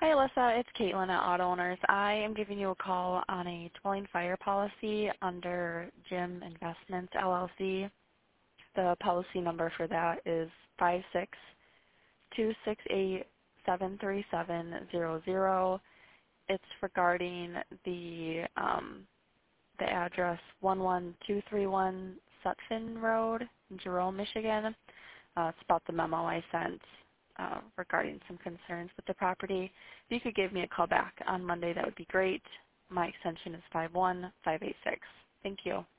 Hi, Alyssa. It's Caitlin at Auto Owners. I am giving you a call on a dwelling fire policy under Jim Investments LLC. The policy number for that is 5626873700. It's regarding the address 11231 Sutphin Road, Jerome, Michigan. It's about the memo I sent regarding some concerns with the property. If you could give me a call back on Monday, that would be great. My extension is 51586. Thank you.